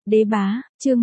Đế bá, chương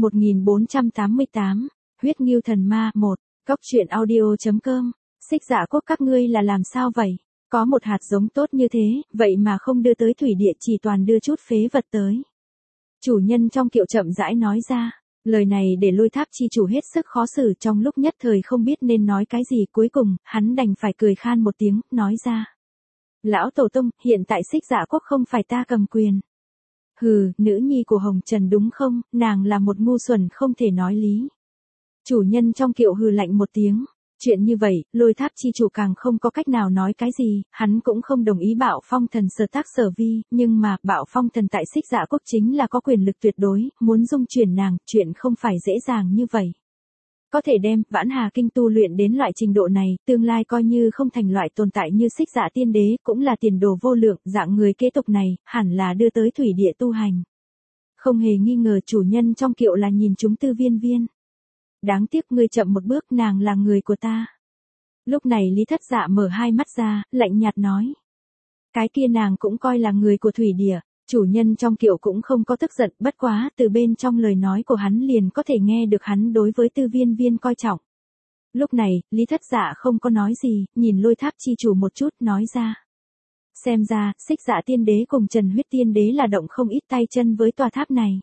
1488, huyết ngưu thần ma 1, cóc truyện audio.com, Xích Dạ Quốc các ngươi là làm sao vậy? Có một hạt giống tốt như thế, vậy mà không đưa tới thủy địa chỉ toàn đưa chút phế vật tới. Chủ nhân trong kiệu chậm rãi nói ra, lời này để Lôi Tháp chi chủ hết sức khó xử, trong lúc nhất thời không biết nên nói cái gì, cuối cùng, hắn đành phải cười khan một tiếng, nói ra. Lão Tổ Tông, hiện tại Xích Dạ Quốc không phải ta cầm quyền. Hừ, nữ nhi của Hồng Trần đúng không, nàng là một ngu xuẩn không thể nói lý. Chủ nhân trong kiệu hừ lạnh một tiếng. Chuyện như vậy, Lôi Tháp chi chủ càng không có cách nào nói cái gì, hắn cũng không đồng ý Bạo Phong Thần sở tác sở vi, nhưng mà, Bạo Phong Thần tại Xích Dạ Quốc chính là có quyền lực tuyệt đối, muốn dung chuyển nàng, chuyện không phải dễ dàng như vậy. Có thể đem Vãn Hà Kinh tu luyện đến loại trình độ này, tương lai coi như không thành loại tồn tại như Xích Dạ Tiên Đế, cũng là tiền đồ vô lượng, dạng người kế tục này, hẳn là đưa tới thủy địa tu hành. Không hề nghi ngờ chủ nhân trong kiệu là nhìn chúng Tư Viên Viên. Đáng tiếc ngươi chậm một bước, nàng là người của ta. Lúc này Lý Thất Dạ mở hai mắt ra, lạnh nhạt nói. Cái kia nàng cũng coi là người của thủy địa, chủ nhân trong kiệu cũng không có tức giận, bất quá từ bên trong lời nói của hắn liền có thể nghe được hắn đối với Tư Viên Viên coi trọng. Lúc này, Lý Thất Dạ không có nói gì, nhìn Lôi Tháp chi chủ một chút, nói ra. Xem ra, Xích Dạ Tiên Đế cùng Trần Huyết Tiên Đế là động không ít tay chân với tòa tháp này.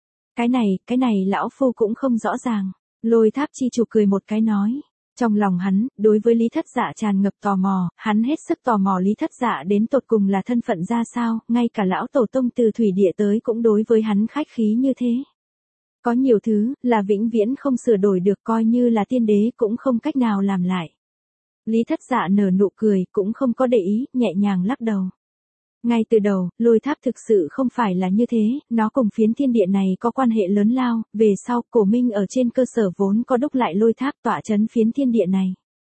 Cái này lão phu cũng không rõ ràng. Lôi Tháp chi chủ cười một cái nói. Trong lòng hắn, đối với Lý Thất Dạ tràn ngập tò mò, hắn hết sức tò mò Lý Thất Dạ đến tột cùng là thân phận ra sao, ngay cả lão tổ tông từ thủy địa tới cũng đối với hắn khách khí như thế. Có nhiều thứ, là vĩnh viễn không sửa đổi được, coi như là tiên đế cũng không cách nào làm lại. Lý Thất Dạ nở nụ cười, cũng không có để ý, nhẹ nhàng lắc đầu. Ngay từ đầu, Lôi Tháp thực sự không phải là như thế, nó cùng phiến thiên địa này có quan hệ lớn lao, về sau, Cổ Minh ở trên cơ sở vốn có đúc lại Lôi Tháp tọa chấn phiến thiên địa này.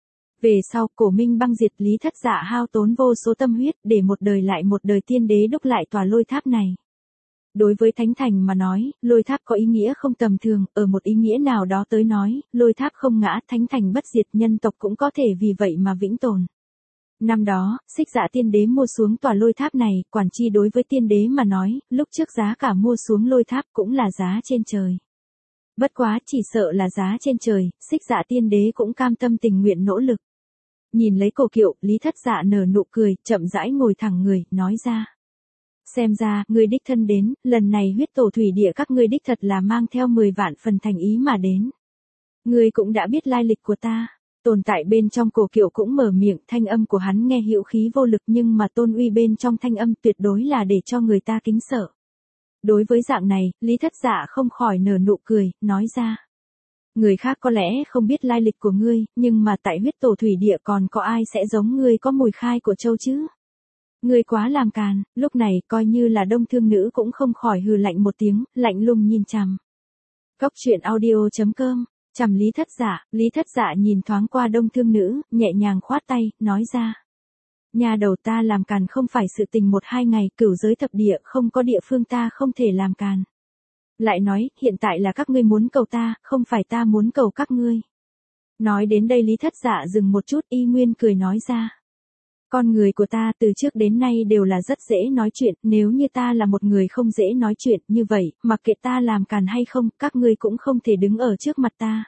Về sau, Cổ Minh băng diệt, Lý Thất Dạ hao tốn vô số tâm huyết, để một đời lại một đời tiên đế đúc lại tòa Lôi Tháp này. Đối với Thánh Thành mà nói, Lôi Tháp có ý nghĩa không tầm thường, ở một ý nghĩa nào đó tới nói, Lôi Tháp không ngã, Thánh Thành bất diệt, nhân tộc cũng có thể vì vậy mà vĩnh tồn. Năm đó, Xích Dạ Tiên Đế mua xuống tòa Lôi Tháp này, quản chi đối với tiên đế mà nói, lúc trước giá cả mua xuống Lôi Tháp cũng là giá trên trời. Bất quá chỉ sợ là giá trên trời, Xích Dạ Tiên Đế cũng cam tâm tình nguyện nỗ lực. Nhìn lấy cổ kiệu, Lý Thất Dạ nở nụ cười, chậm rãi ngồi thẳng người, nói ra. Xem ra, ngươi đích thân đến, lần này huyết tổ thủy địa các ngươi đích thật là mang theo 10 vạn phần thành ý mà đến. Ngươi cũng đã biết lai lịch của ta. Tồn tại bên trong cổ kiệu cũng mở miệng, thanh âm của hắn nghe hữu khí vô lực nhưng mà tôn uy bên trong thanh âm tuyệt đối là để cho người ta kính sợ. Đối với dạng này, Lý Thất Dạ không khỏi nở nụ cười, nói ra. Người khác có lẽ không biết lai lịch của ngươi, nhưng mà tại huyết tổ thủy địa còn có ai sẽ giống ngươi có mùi khai của châu chứ? Ngươi quá làm càn, lúc này coi như là Đông Thương Nữ cũng không khỏi hừ lạnh một tiếng, lạnh lùng nhìn chằm. Cóc truyện audio.com. Chằm Lý Thất Dạ nhìn thoáng qua Đông Thương Nữ, nhẹ nhàng khoát tay, nói ra. Nhà đầu ta làm càn không phải sự tình 1-2 ngày, cửu giới thập địa không có địa phương ta không thể làm càn. Lại nói, hiện tại là các ngươi muốn cầu ta, không phải ta muốn cầu các ngươi. Nói đến đây Lý Thất Dạ dừng một chút, y nguyên cười nói ra. Con người của ta từ trước đến nay đều là rất dễ nói chuyện, nếu như ta là một người không dễ nói chuyện, như vậy, mặc kệ ta làm càn hay không, các ngươi cũng không thể đứng ở trước mặt ta.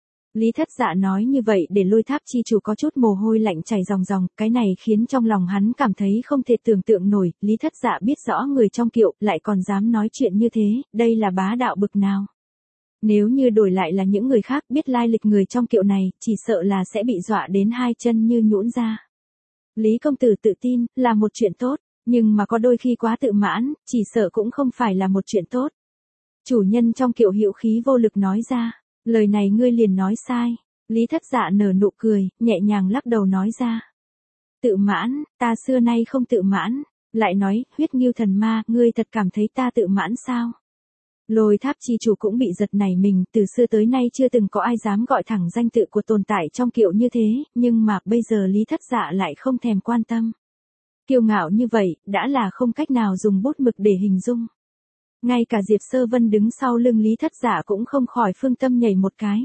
Lý Thất Dạ nói như vậy để Lôi Tháp chi chủ có chút mồ hôi lạnh chảy ròng ròng, cái này khiến trong lòng hắn cảm thấy không thể tưởng tượng nổi, Lý Thất Dạ biết rõ người trong kiệu, lại còn dám nói chuyện như thế, đây là bá đạo bực nào. Nếu như đổi lại là những người khác biết lai lịch người trong kiệu này, chỉ sợ là sẽ bị dọa đến hai chân như nhũn ra. Lý công tử tự tin, là một chuyện tốt, nhưng mà có đôi khi quá tự mãn, chỉ sợ cũng không phải là một chuyện tốt. Chủ nhân trong kiệu hữu khí vô lực nói ra, lời này ngươi liền nói sai. Lý Thất Dạ nở nụ cười, nhẹ nhàng lắc đầu nói ra. Tự mãn, ta xưa nay không tự mãn, lại nói, huyết ngưu thần ma, ngươi thật cảm thấy ta tự mãn sao? Lôi Tháp chi chủ cũng bị giật nảy mình, từ xưa tới nay chưa từng có ai dám gọi thẳng danh tự của tồn tại trong kiệu như thế, nhưng mà bây giờ Lý Thất Dạ lại không thèm quan tâm. Kiêu ngạo như vậy, đã là không cách nào dùng bút mực để hình dung. Ngay cả Diệp Sơ Vân đứng sau lưng Lý Thất Dạ cũng không khỏi phương tâm nhảy một cái.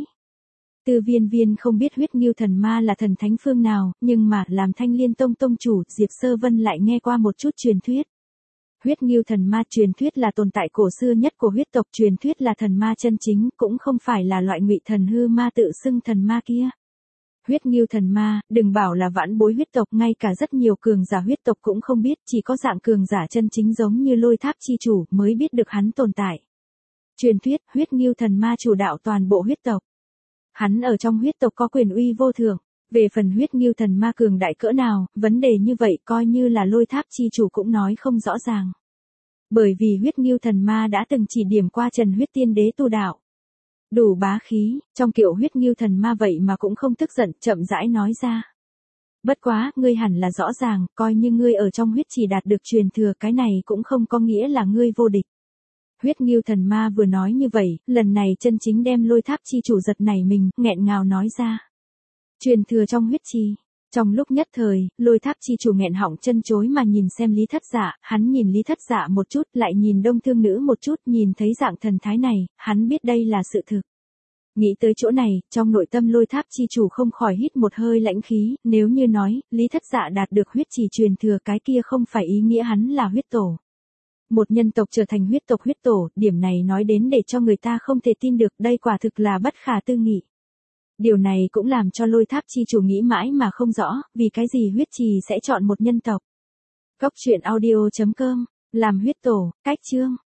Tư Viên Viên không biết huyết ngưu thần ma là thần thánh phương nào, nhưng mà làm Thanh Liên Tông tông chủ, Diệp Sơ Vân lại nghe qua một chút truyền thuyết. Huyết Ngưu thần ma truyền thuyết là tồn tại cổ xưa nhất của huyết tộc, truyền thuyết là thần ma chân chính, cũng không phải là loại ngụy thần hư ma tự xưng thần ma kia. Huyết Ngưu thần ma, đừng bảo là vãn bối huyết tộc, ngay cả rất nhiều cường giả huyết tộc cũng không biết, chỉ có dạng cường giả chân chính giống như Lôi Tháp chi chủ mới biết được hắn tồn tại. Truyền thuyết, Huyết Ngưu thần ma chủ đạo toàn bộ huyết tộc. Hắn ở trong huyết tộc có quyền uy vô thượng. Về phần Huyết Ngưu thần ma cường đại cỡ nào, vấn đề như vậy coi như là Lôi Tháp chi chủ cũng nói không rõ ràng. Bởi vì Huyết Ngưu thần ma đã từng chỉ điểm qua Trần Huyết Tiên Đế tu đạo. Đủ bá khí, trong kiểu Huyết Ngưu thần ma vậy mà cũng không tức giận, chậm rãi nói ra. Bất quá, ngươi hẳn là rõ ràng, coi như ngươi ở trong huyết chỉ đạt được truyền thừa, cái này cũng không có nghĩa là ngươi vô địch. Huyết Ngưu thần ma vừa nói như vậy, lần này chân chính đem Lôi Tháp chi chủ giật nảy mình, nghẹn ngào nói ra. Truyền thừa trong huyết trì. Trong lúc nhất thời, Lôi Tháp chi chủ nghẹn họng chân chối mà nhìn xem Lý Thất Dạ, hắn nhìn Lý Thất Dạ một chút, lại nhìn Đông Thương Nữ một chút, nhìn thấy dạng thần thái này, hắn biết đây là sự thực. Nghĩ tới chỗ này, trong nội tâm Lôi Tháp chi chủ không khỏi hít một hơi lãnh khí, nếu như nói, Lý Thất Dạ đạt được huyết trì truyền thừa, cái kia không phải ý nghĩa hắn là huyết tổ. Một nhân tộc trở thành huyết tộc huyết tổ, điểm này nói đến để cho người ta không thể tin được, đây quả thực là bất khả tư nghị. Điều này cũng làm cho Lôi Tháp chi chủ nghĩ mãi mà không rõ, vì cái gì huyết trì sẽ chọn một nhân tộc. Góc truyện audio.com, làm huyết tổ, cách chương.